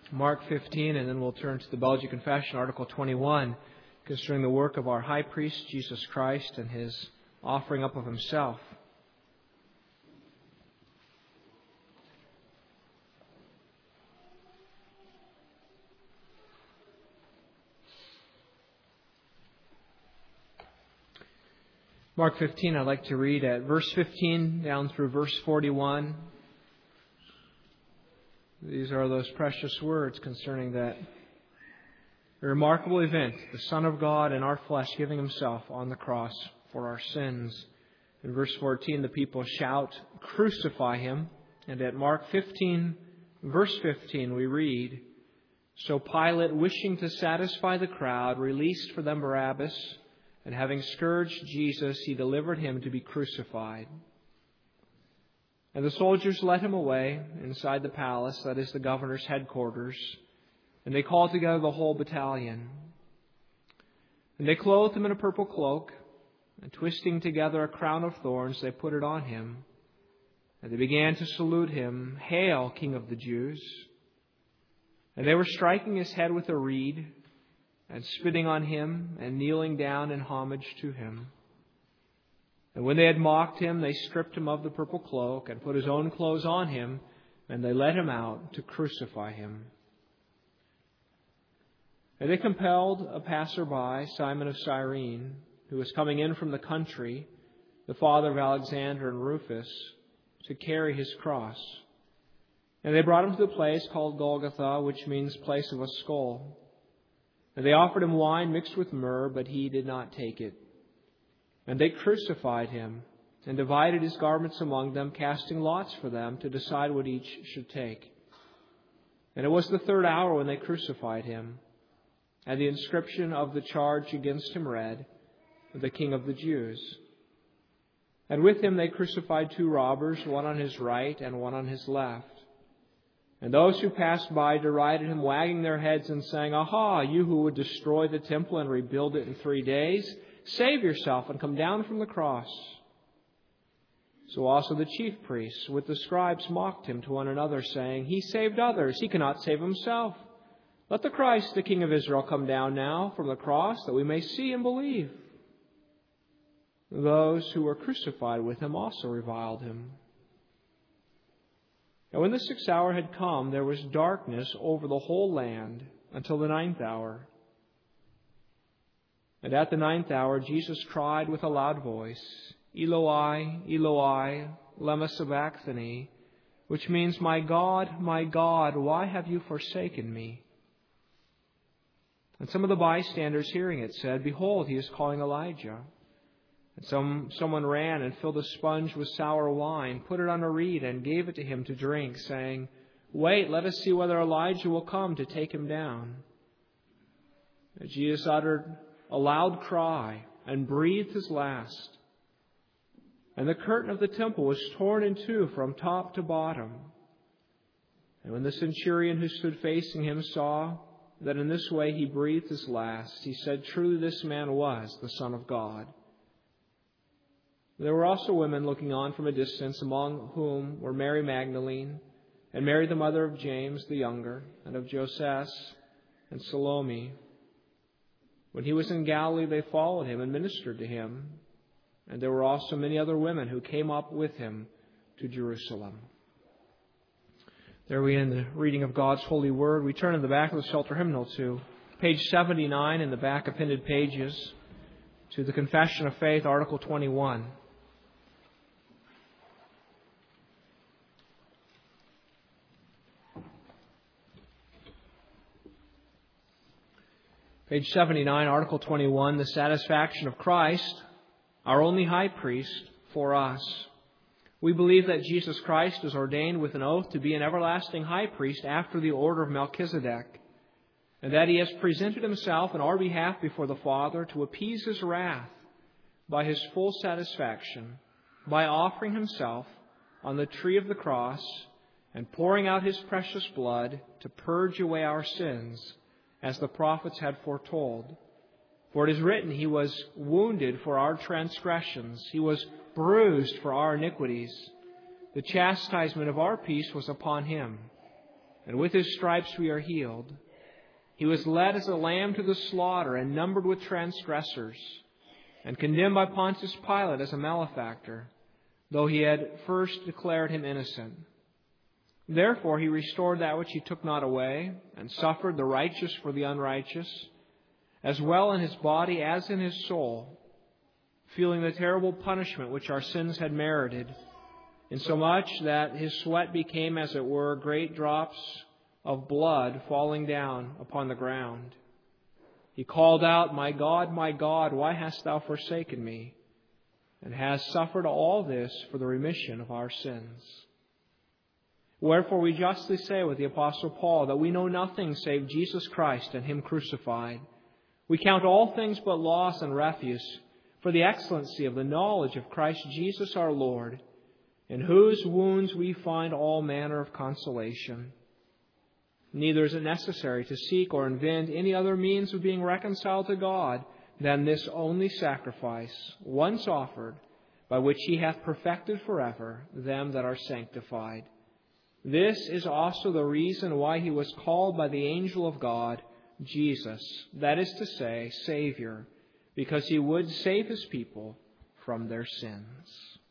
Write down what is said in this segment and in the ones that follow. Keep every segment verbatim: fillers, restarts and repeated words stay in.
Mark fifteen, and then we'll turn to the Belgian Confession, Article twenty-one, concerning the work of our high priest, Jesus Christ, and his offering up of himself. Mark fifteen, I'd like to read at verse fifteen down through verse forty-one. These are those precious words concerning that remarkable event, the Son of God in our flesh giving himself on the cross for our sins. In verse fourteen, the people shout, "Crucify him." And at Mark fifteen, verse fifteen, we read, "So Pilate, wishing to satisfy the crowd, released for them Barabbas, and having scourged Jesus, he delivered him to be crucified. And the soldiers led him away inside the palace, that is the governor's headquarters, and they called together the whole battalion. And they clothed him in a purple cloak, and twisting together a crown of thorns, they put it on him. And they began to salute him, "Hail, King of the Jews!" And they were striking his head with a reed, and spitting on him, and kneeling down in homage to him. And when they had mocked him, they stripped him of the purple cloak, and put his own clothes on him, and they led him out to crucify him. And they compelled a passerby, Simon of Cyrene, who was coming in from the country, the father of Alexander and Rufus, to carry his cross. And they brought him to the place called Golgotha, which means place of a skull. And they offered him wine mixed with myrrh, but he did not take it. And they crucified him, and divided his garments among them, casting lots for them to decide what each should take. And it was the third hour when they crucified him. And the inscription of the charge against him read, "The King of the Jews." And with him they crucified two robbers, one on his right and one on his left. And those who passed by derided him, wagging their heads and saying, "Aha, you who would destroy the temple and rebuild it in three days, save yourself and come down from the cross." So also the chief priests with the scribes mocked him to one another, saying, "He saved others, he cannot save himself. Let the Christ, the King of Israel, come down now from the cross, that we may see and believe." Those who were crucified with him also reviled him. And when the sixth hour had come, there was darkness over the whole land until the ninth hour. And at the ninth hour, Jesus cried with a loud voice, "Eloi, Eloi, lema sabachthani," which means, "My God, my God, why have you forsaken me?" And some of the bystanders hearing it said, "Behold, he is calling Elijah." And some someone ran and filled a sponge with sour wine, put it on a reed, and gave it to him to drink, saying, "Wait, let us see whether Elijah will come to take him down." And Jesus uttered a loud cry and breathed his last. And the curtain of the temple was torn in two from top to bottom. And when the centurion who stood facing him saw that in this way he breathed his last, he said, "Truly this man was the Son of God." There were also women looking on from a distance, among whom were Mary Magdalene, and Mary the mother of James the younger, and of Joses, and Salome. When he was in Galilee, they followed him and ministered to him. And there were also many other women who came up with him to Jerusalem. There we end the reading of God's holy word. We turn in the back of the Psalter hymnal to page seventy-nine in the back appended pages to the Confession of Faith, Article twenty-one. Page seventy-nine, Article twenty-one, the satisfaction of Christ, our only high priest, for us. We believe that Jesus Christ is ordained with an oath to be an everlasting high priest after the order of Melchizedek, and that he has presented himself in our behalf before the Father to appease his wrath by his full satisfaction, by offering himself on the tree of the cross and pouring out his precious blood to purge away our sins, as the prophets had foretold. For it is written, "He was wounded for our transgressions, he was bruised for our iniquities. The chastisement of our peace was upon him, and with His stripes we are healed. He was led as a lamb to the slaughter and numbered with transgressors, and condemned by Pontius Pilate as a malefactor, though He had first declared Him innocent. Therefore He restored that which He took not away, and suffered the righteous for the unrighteous, as well in His body as in His soul, feeling the terrible punishment which our sins had merited, insomuch that His sweat became, as it were, great drops of blood falling down upon the ground. He called out, My God, my God, why hast Thou forsaken me? And has suffered all this for the remission of our sins. Wherefore we justly say with the Apostle Paul that we know nothing save Jesus Christ and Him crucified. We count all things but loss and refuse for the excellency of the knowledge of Christ Jesus our Lord, in whose wounds we find all manner of consolation. Neither is it necessary to seek or invent any other means of being reconciled to God than this only sacrifice, once offered, by which He hath perfected forever them that are sanctified. This is also the reason why He was called by the angel of God Jesus, that is to say, Savior, because He would save His people from their sins.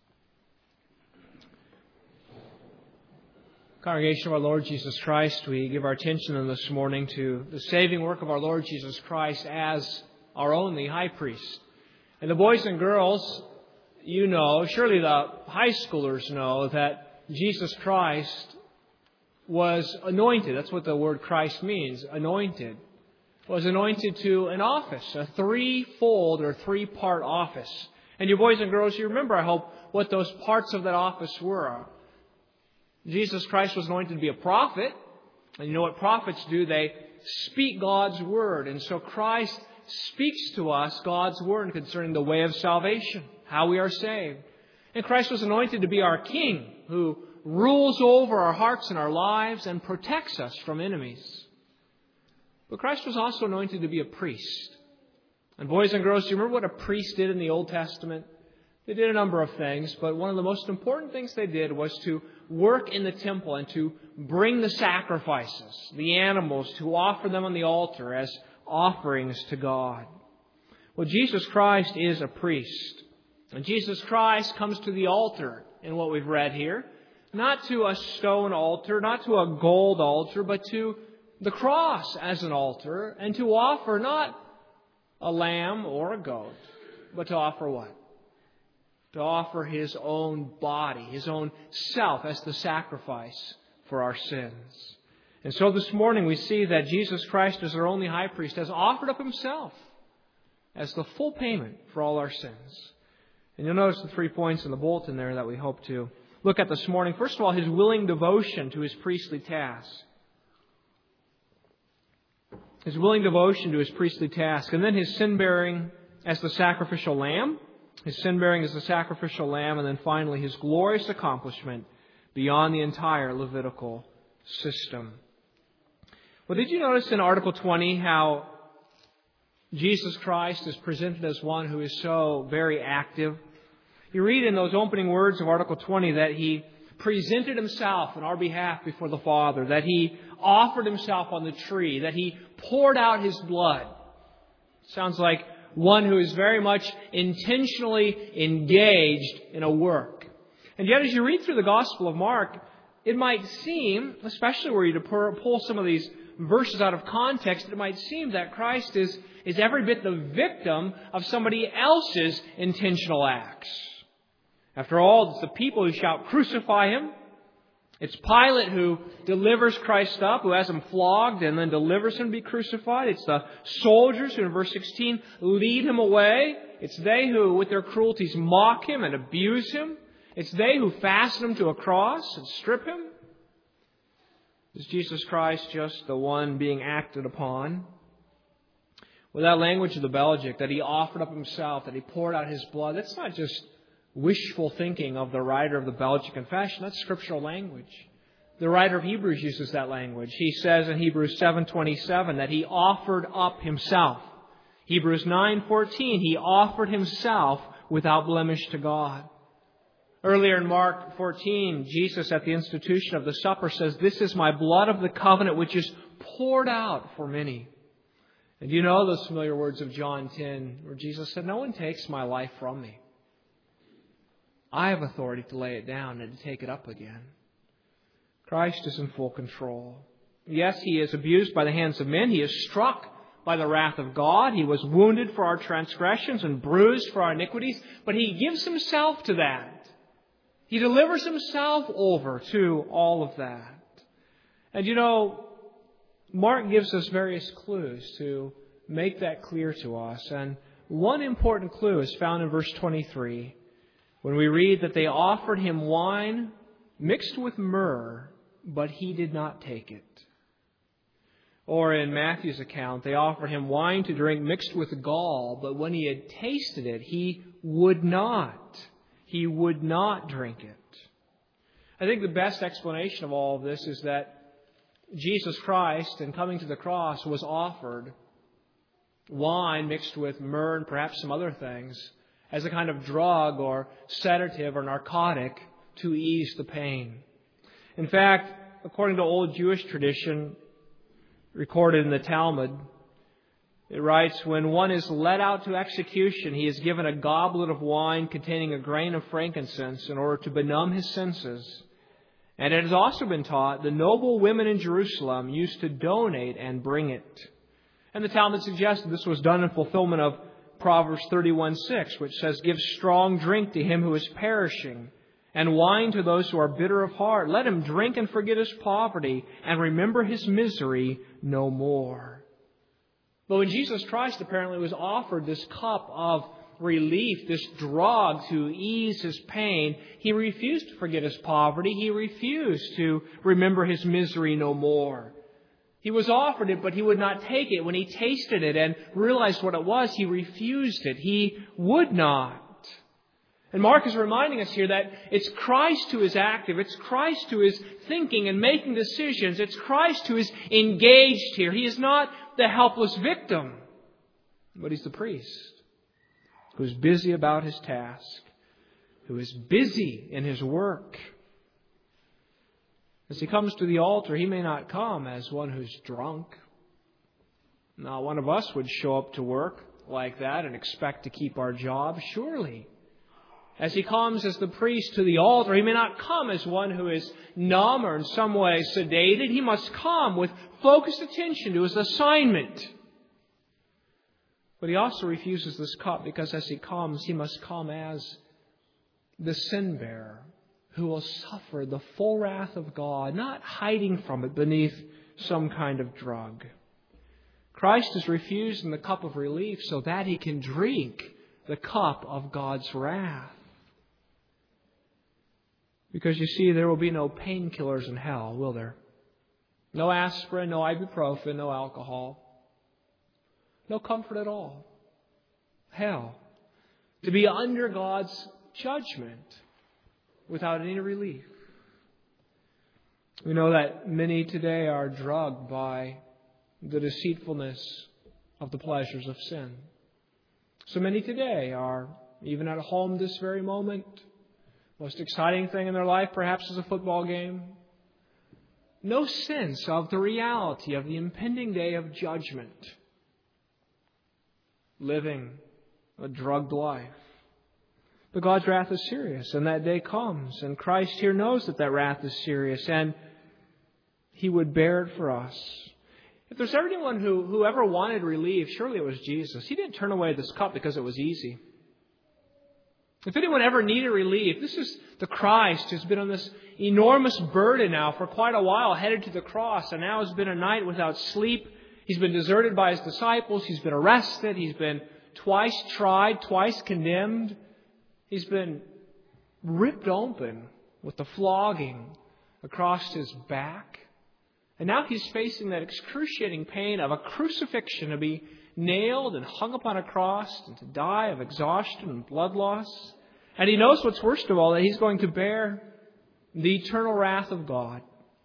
Congregation of our Lord Jesus Christ, we give our attention this morning to the saving work of our Lord Jesus Christ as our only high priest. And the boys and girls, you know, surely the high schoolers know that Jesus Christ was anointed. That's what the word Christ means, anointed. Was anointed to an office, a threefold or three-part office. And you boys and girls, you remember, I hope, what those parts of that office were. Jesus Christ was anointed to be a prophet. And you know what prophets do? They speak God's word. And so Christ speaks to us God's word concerning the way of salvation, how we are saved. And Christ was anointed to be our King, who rules over our hearts and our lives and protects us from enemies. But Christ was also anointed to be a priest. And boys and girls, do you remember what a priest did in the Old Testament? They did a number of things, but one of the most important things they did was to work in the temple and to bring the sacrifices, the animals, to offer them on the altar as offerings to God. Well, Jesus Christ is a priest. And Jesus Christ comes to the altar in what we've read here. Not to a stone altar, not to a gold altar, but to the cross as an altar, and to offer not a lamb or a goat, but to offer what? To offer His own body, His own self as the sacrifice for our sins. And so this morning we see that Jesus Christ, as our only high priest, has offered up Himself as the full payment for all our sins. And you'll notice the three points in the bulletin there that we hope to look at this morning. First of all, His willing devotion to His priestly task. His willing devotion to His priestly task. And then His sin-bearing as the sacrificial lamb. His sin-bearing as the sacrificial lamb. And then finally, His glorious accomplishment beyond the entire Levitical system. Well, did you notice in Article twenty how Jesus Christ is presented as one who is so very active? You read in those opening words of Article twenty that He presented Himself on our behalf before the Father, that He offered Himself on the tree, that He poured out His blood. Sounds like one who is very much intentionally engaged in a work. And yet as you read through the Gospel of Mark, it might seem, especially were you to pull some of these verses out of context, it might seem that Christ is, is every bit the victim of somebody else's intentional acts. After all, it's the people who shout, "Crucify Him." It's Pilate who delivers Christ up, who has Him flogged and then delivers Him to be crucified. It's the soldiers who in verse sixteen lead Him away. It's they who with their cruelties mock Him and abuse Him. It's they who fasten Him to a cross and strip Him. Is Jesus Christ just the one being acted upon? With that language of the Belgic, that He offered up Himself, that He poured out His blood, that's not just wishful thinking of the writer of the Belgic Confession. That's scriptural language. The writer of Hebrews uses that language. He says in Hebrews seven twenty-seven that He offered up Himself. Hebrews nine fourteen, He offered Himself without blemish to God. Earlier in Mark fourteen, Jesus at the institution of the supper says, "This is my blood of the covenant which is poured out for many." And you know those familiar words of John ten, where Jesus said, "No one takes my life from me. I have authority to lay it down and to take it up again." Christ is in full control. Yes, He is abused by the hands of men. He is struck by the wrath of God. He was wounded for our transgressions and bruised for our iniquities. But He gives Himself to that. He delivers Himself over to all of that. And you know, Mark gives us various clues to make that clear to us. And one important clue is found in verse twenty-three, when we read that they offered Him wine mixed with myrrh, but He did not take it. Or in Matthew's account, they offered Him wine to drink mixed with gall, but when He had tasted it, He would not. He would not drink it. I think the best explanation of all of this is that Jesus Christ, in coming to the cross, was offered wine mixed with myrrh and perhaps some other things as a kind of drug or sedative or narcotic to ease the pain. In fact, according to old Jewish tradition, recorded in the Talmud, it writes, when one is led out to execution, he is given a goblet of wine containing a grain of frankincense in order to benumb his senses. And it has also been taught the noble women in Jerusalem used to donate and bring it. And the Talmud suggests this was done in fulfillment of Proverbs thirty-one six, which says, "Give strong drink to him who is perishing, and wine to those who are bitter of heart. Let him drink and forget his poverty, and remember his misery no more." But when Jesus Christ apparently was offered this cup of relief, this drug to ease his pain, He refused to forget his poverty. He refused to remember his misery no more. He was offered it, but He would not take it. When He tasted it and realized what it was, He refused it. He would not. And Mark is reminding us here that it's Christ who is active. It's Christ who is thinking and making decisions. It's Christ who is engaged here. He is not the helpless victim, but He's the priest who is busy about His task, who is busy in His work. As He comes to the altar, He may not come as one who's drunk. Now, one of us would show up to work like that and expect to keep our job, surely. As He comes as the priest to the altar, He may not come as one who is numb or in some way sedated. He must come with focused attention to His assignment. But He also refuses this cup because as He comes, He must come as the sin bearer who will suffer the full wrath of God, not hiding from it beneath some kind of drug. Christ is refusing the cup of relief so that He can drink the cup of God's wrath. Because you see, there will be no painkillers in hell, will there? No aspirin, no ibuprofen, no alcohol. No comfort at all. Hell. To be under God's judgment without any relief. We know that many today are drugged by the deceitfulness of the pleasures of sin. So many today are, even at home this very moment, most exciting thing in their life perhaps is a football game. No sense of the reality of the impending day of judgment. Living a drugged life. But God's wrath is serious, and that day comes. And Christ here knows that that wrath is serious, and He would bear it for us. If there's anyone who, who ever wanted relief, surely it was Jesus. He didn't turn away this cup because it was easy. If anyone ever needed relief, this is the Christ who's been on this enormous burden now for quite a while, headed to the cross, and now has been a night without sleep. He's been deserted by His disciples. He's been arrested. He's been twice tried, twice condemned. He's been ripped open with the flogging across His back. And now He's facing that excruciating pain of a crucifixion, to be nailed and hung upon a cross and to die of exhaustion and blood loss. And He knows what's worst of all, that He's going to bear the eternal wrath of God.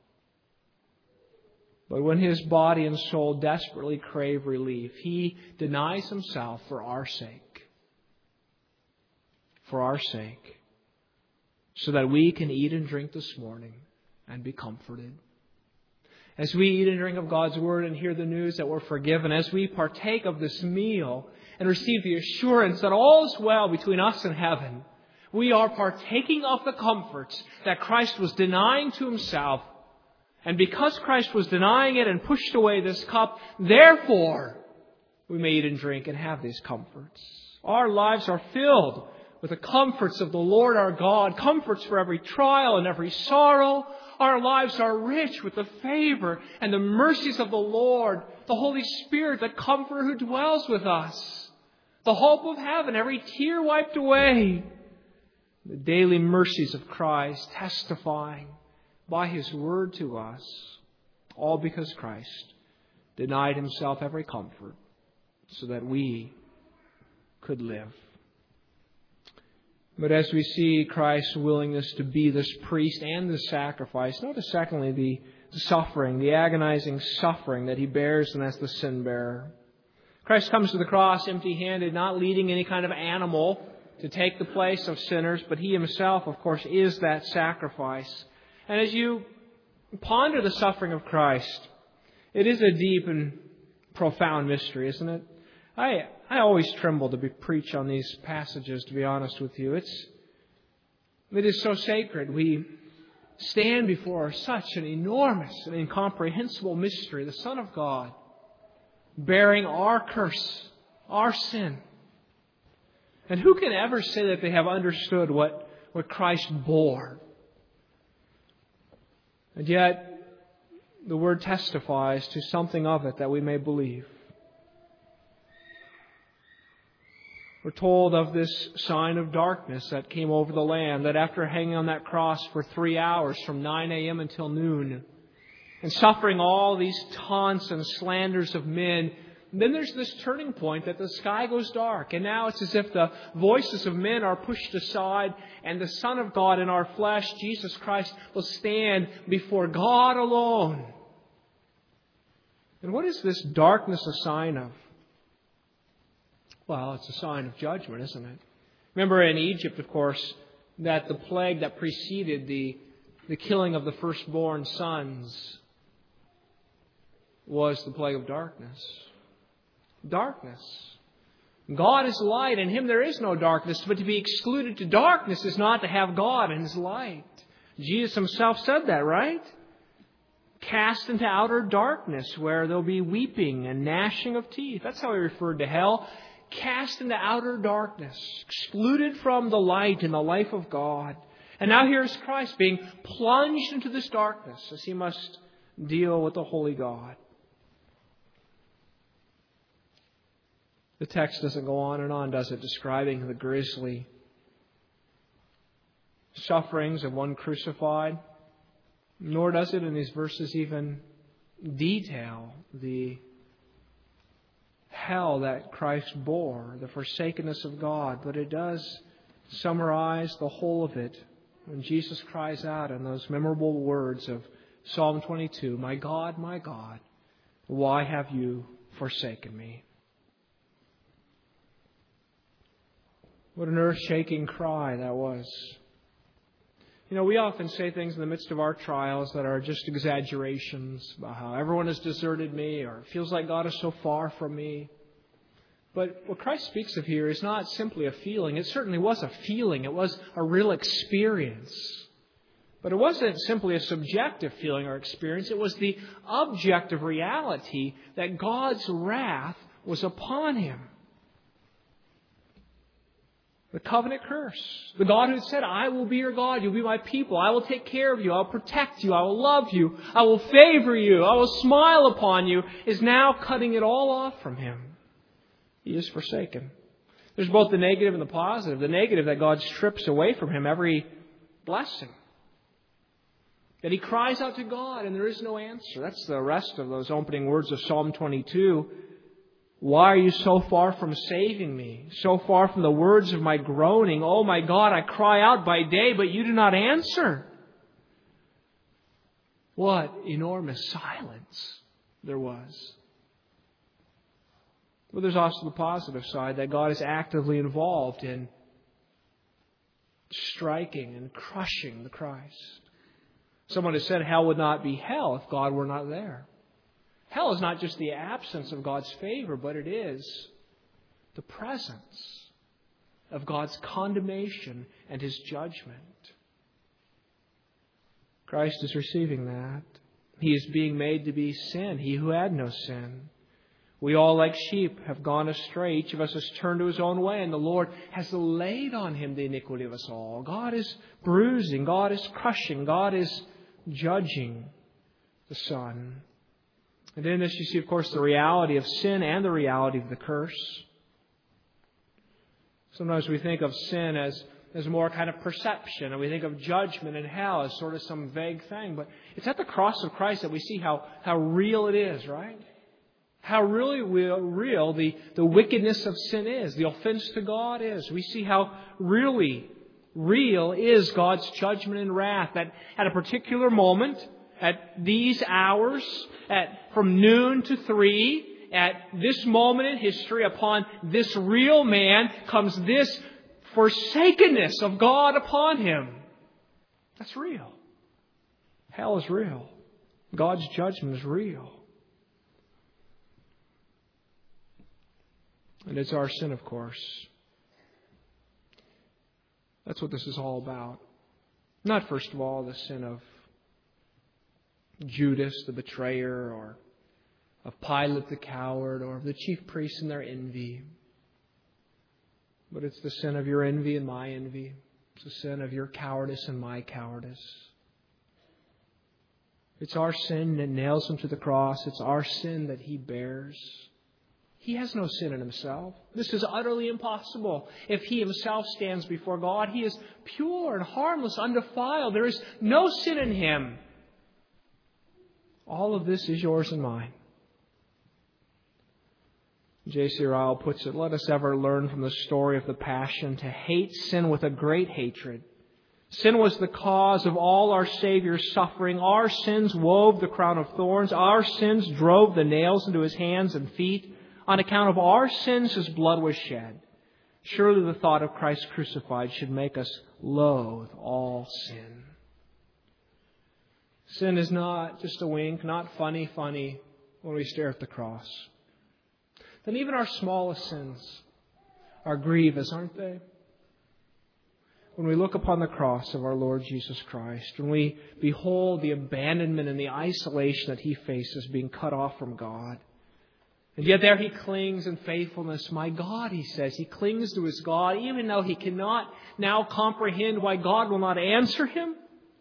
But when His body and soul desperately crave relief, He denies Himself for our sake. For our sake. so that we can eat and drink this morning and be comforted. As we eat and drink of God's Word and hear the news that we're forgiven, as we partake of this meal and receive the assurance that all is well between us and heaven, we are partaking of the comforts that Christ was denying to Himself. And because Christ was denying it and pushed away this cup, therefore, we may eat and drink and have these comforts. Our lives are filled with the comforts of the Lord our God, comforts for every trial and every sorrow. Our lives are rich with the favor and the mercies of the Lord, the Holy Spirit, the Comforter who dwells with us, the hope of heaven, every tear wiped away, the daily mercies of Christ testifying by His Word to us, all because Christ denied Himself every comfort so that we could live. But as we see Christ's willingness to be this priest and this sacrifice, notice secondly the, the suffering, the agonizing suffering that He bears and as the sin bearer. Christ comes to the cross empty-handed, not leading any kind of animal to take the place of sinners, but He Himself, of course, is that sacrifice. And as you ponder the suffering of Christ, it is a deep and profound mystery, isn't it? I I always tremble to be preach on these passages, to be honest with you. It's it is so sacred. We stand before such an enormous and incomprehensible mystery, the Son of God, bearing our curse, our sin. And who can ever say that they have understood what, what Christ bore? And yet, the Word testifies to something of it that we may believe. We're told of this sign of darkness that came over the land, that after hanging on that cross for three hours from nine a.m. until noon, and suffering all these taunts and slanders of men, then there's this turning point that the sky goes dark. And now it's as if the voices of men are pushed aside and the Son of God in our flesh, Jesus Christ, will stand before God alone. And what is this darkness a sign of? Well, it's a sign of judgment, isn't it? Remember in Egypt, of course, that the plague that preceded the, the killing of the firstborn sons was the plague of darkness. Darkness. God is light, and in Him there is no darkness. But to be excluded to darkness is not to have God in His light. Jesus Himself said that, right? Cast into outer darkness where there'll be weeping and gnashing of teeth. That's how He referred to hell. Cast into outer darkness, excluded from the light and the life of God. And now here's Christ being plunged into this darkness as He must deal with the holy God. The text doesn't go on and on, does it, describing the grisly sufferings of one crucified. Nor does it in these verses even detail the hell that Christ bore, the forsakenness of God. But it does summarize the whole of it when Jesus cries out in those memorable words of Psalm twenty-two, "My God, my God, why have you forsaken me?" What an earth-shaking cry that was. You know, we often say things in the midst of our trials that are just exaggerations about how everyone has deserted me or it feels like God is so far from me. But what Christ speaks of here is not simply a feeling. It certainly was a feeling. It was a real experience. But it wasn't simply a subjective feeling or experience. It was the objective reality that God's wrath was upon Him. The covenant curse. The God who said, "I will be your God. You'll be my people. I will take care of you. I'll protect you. I will love you. I will favor you. I will smile upon you," is now cutting it all off from Him. He is forsaken. There's both the negative and the positive. The negative, that God strips away from Him every blessing. That He cries out to God and there is no answer. That's the rest of those opening words of Psalm twenty-two. "Why are you so far from saving me? So far from the words of my groaning? Oh my God, I cry out by day, but you do not answer." What enormous silence there was. But there's also the positive side, that God is actively involved in striking and crushing the Christ. Someone has said hell would not be hell if God were not there. Hell is not just the absence of God's favor, but it is the presence of God's condemnation and His judgment. Christ is receiving that. He is being made to be sin, He who had no sin. We all, like sheep, have gone astray. Each of us has turned to his own way, and the Lord has laid on Him the iniquity of us all. God is bruising. God is crushing. God is judging the Son. And in this you see, of course, the reality of sin and the reality of the curse. Sometimes we think of sin as, as more kind of perception, and we think of judgment and hell as sort of some vague thing. But it's at the cross of Christ that we see how, how real it is, right? How really real the, the wickedness of sin is, the offense to God is. We see how really real is God's judgment and wrath. That at a particular moment, at these hours, at from noon to three, at this moment in history, upon this real man comes this forsakenness of God upon him. That's real. Hell is real. God's judgment is real. And it's our sin, of course. That's what this is all about. Not, first of all, the sin of Judas, the betrayer, or of Pilate, the coward, or of the chief priests and their envy. But it's the sin of your envy and my envy. It's the sin of your cowardice and my cowardice. It's our sin that nails Him to the cross. It's our sin that He bears. He has no sin in Himself. This is utterly impossible. If He Himself stands before God, He is pure and harmless, undefiled. There is no sin in Him. All of this is yours and mine. J C Ryle puts it, let us ever learn from the story of the Passion to hate sin with a great hatred. Sin was the cause of all our Savior's suffering. Our sins wove the crown of thorns. Our sins drove the nails into His hands and feet. On account of our sins, His blood was shed. Surely the thought of Christ crucified should make us loathe all sin. Sin is not just a wink, not funny, funny when we stare at the cross. Then even our smallest sins are grievous, aren't they? When we look upon the cross of our Lord Jesus Christ, when we behold the abandonment and the isolation that He faces, being cut off from God, and yet there He clings in faithfulness. My God, He says. He clings to His God, even though He cannot now comprehend why God will not answer him.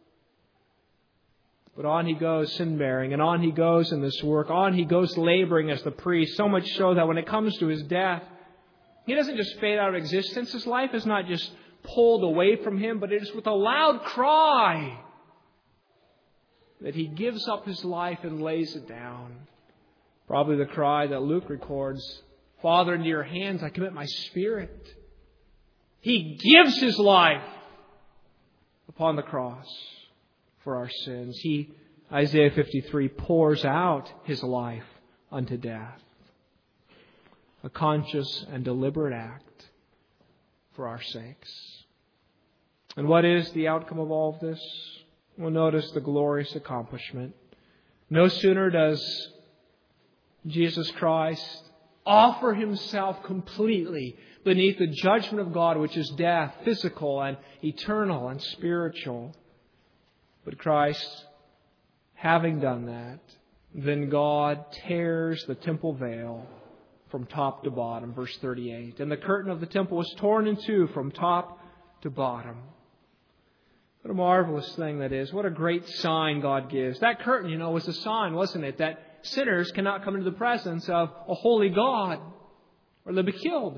But on He goes sin-bearing, and on He goes in this work. On He goes laboring as the priest, so much so that when it comes to His death, He doesn't just fade out of existence. His life is not just pulled away from Him, but it is with a loud cry that He gives up His life and lays it down. Probably the cry that Luke records, Father, into Your hands I commit my spirit. He gives His life upon the cross for our sins. He, Isaiah fifty-three, pours out His life unto death. A conscious and deliberate act for our sakes. And what is the outcome of all of this? Well, notice the glorious accomplishment. No sooner does Jesus Christ offer Himself completely beneath the judgment of God, which is death, physical and eternal and spiritual. But Christ, having done that, then God tears the temple veil from top to bottom, verse thirty-eight. And the curtain of the temple was torn in two from top to bottom. What a marvelous thing that is. What a great sign God gives. That curtain, you know, was a sign, wasn't it, that sinners cannot come into the presence of a holy God or they'll be killed.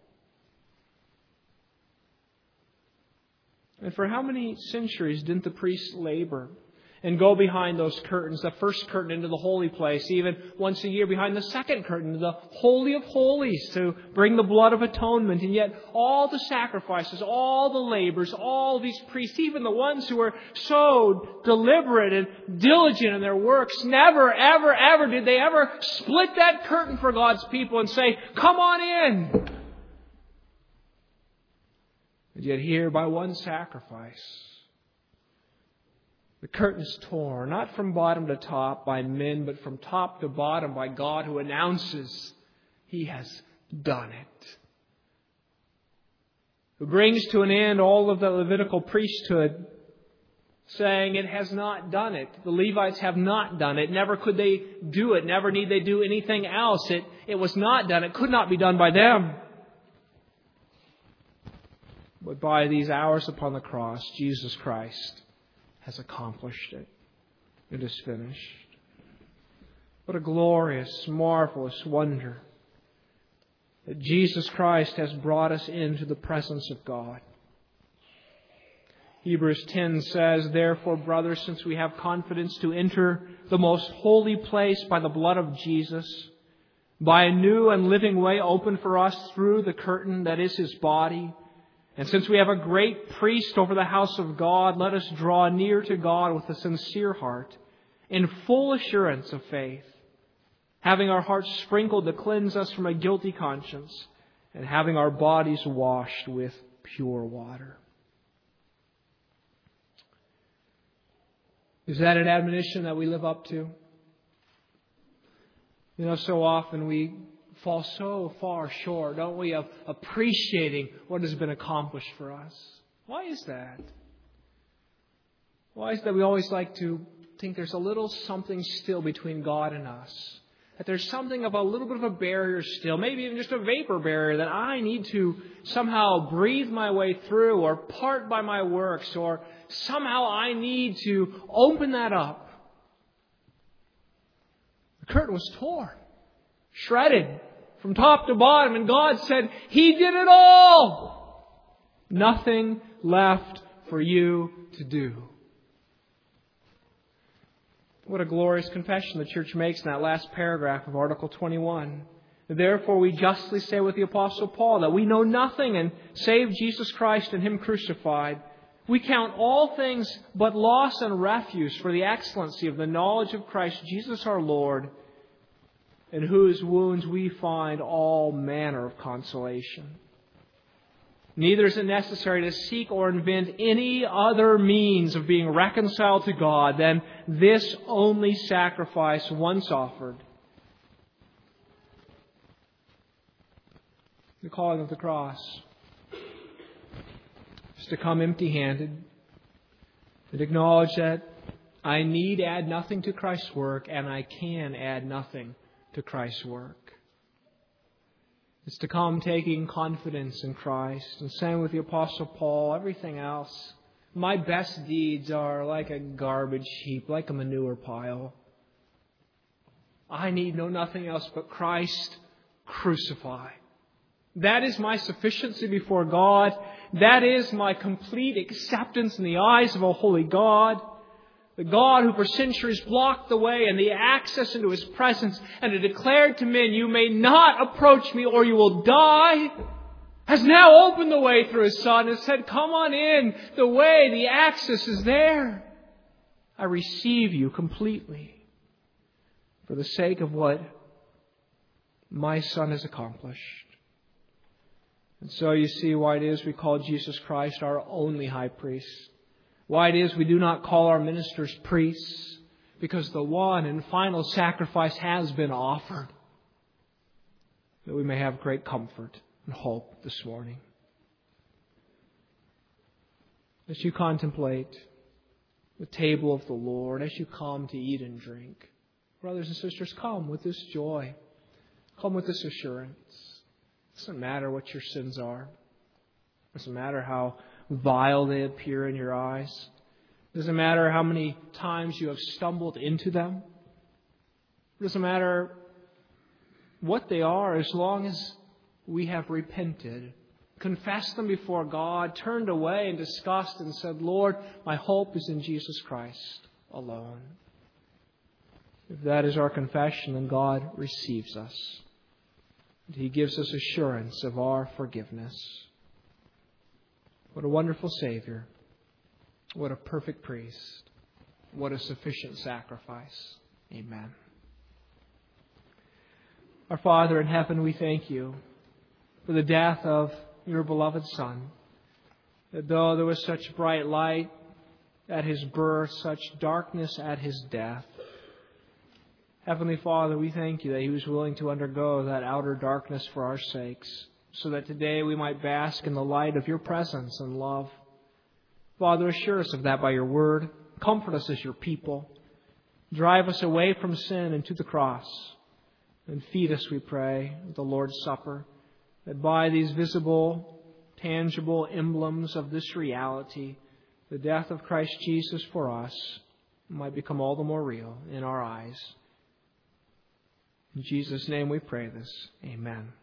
And for how many centuries didn't the priests labor and go behind those curtains, the first curtain into the holy place, even once a year behind the second curtain, the Holy of Holies, to bring the blood of atonement. And yet all the sacrifices, all the labors, all these priests, even the ones who were so deliberate and diligent in their works, never, ever, ever did they ever split that curtain for God's people and say, come on in. And yet here, by one sacrifice, the curtain is torn, not from bottom to top by men, but from top to bottom by God, who announces He has done it. Who brings to an end all of the Levitical priesthood, saying it has not done it. The Levites have not done it. Never could they do it. Never need they do anything else. It, it was not done. It could not be done by them. But by these hours upon the cross, Jesus Christ has accomplished it. It is finished. What a glorious, marvelous wonder that Jesus Christ has brought us into the presence of God. Hebrews ten says, "Therefore, brothers, since we have confidence to enter the most holy place by the blood of Jesus, by a new and living way opened for us through the curtain that is His body, and since we have a great priest over the house of God, let us draw near to God with a sincere heart, in full assurance of faith, having our hearts sprinkled to cleanse us from a guilty conscience, and having our bodies washed with pure water." Is that an admonition that we live up to? You know, so often we fall so far short, don't we, of appreciating what has been accomplished for us. Why is that? Why is that we always like to think there's a little something still between God and us? That there's something of a little bit of a barrier still, maybe even just a vapor barrier that I need to somehow breathe my way through, or part by my works, or somehow I need to open that up. The curtain was torn, shredded from top to bottom, and God said, He did it all. Nothing left for you to do. What a glorious confession the church makes in that last paragraph of Article twenty-one. Therefore we justly say with the Apostle Paul that we know nothing and save Jesus Christ and Him crucified. We count all things but loss and refuse for the excellency of the knowledge of Christ Jesus our Lord, in whose wounds we find all manner of consolation. Neither is it necessary to seek or invent any other means of being reconciled to God than this only sacrifice once offered. The calling of the cross is to come empty-handed and acknowledge that I need add nothing to Christ's work, and I can add nothing to Christ's work. It's to come taking confidence in Christ and saying with the Apostle Paul, everything else, my best deeds are like a garbage heap, like a manure pile. I need know nothing else but Christ crucified. That is my sufficiency before God. That is my complete acceptance in the eyes of a holy God. The God who for centuries blocked the way and the access into His presence, and had declared to men, you may not approach me or you will die, has now opened the way through His Son and said, come on in. The way, the access is there. I receive you completely for the sake of what my Son has accomplished. And so you see why it is we call Jesus Christ our only high priest. Why it is we do not call our ministers priests, because the one and final sacrifice has been offered, that we may have great comfort and hope this morning. As you contemplate the table of the Lord, as you come to eat and drink, brothers and sisters, come with this joy. Come with this assurance. It doesn't matter what your sins are. It doesn't matter how vile they appear in your eyes. It doesn't matter how many times you have stumbled into them. It doesn't matter what they are, as long as we have repented, confessed them before God, turned away in disgust and said, Lord, my hope is in Jesus Christ alone. If that is our confession, then God receives us. He gives us assurance of our forgiveness. What a wonderful Savior. What a perfect priest. What a sufficient sacrifice. Amen. Our Father in heaven, we thank you for the death of your beloved Son. that though there was such bright light at his birth, such darkness at his death, Heavenly Father, we thank you that he was willing to undergo that outer darkness for our sakes, so that today we might bask in the light of your presence and love. Father, assure us of that by your word. Comfort us as your people. Drive us away from sin and to the cross. And feed us, we pray, with the Lord's Supper, that by these visible, tangible emblems of this reality, the death of Christ Jesus for us might become all the more real in our eyes. In Jesus' name we pray this. Amen.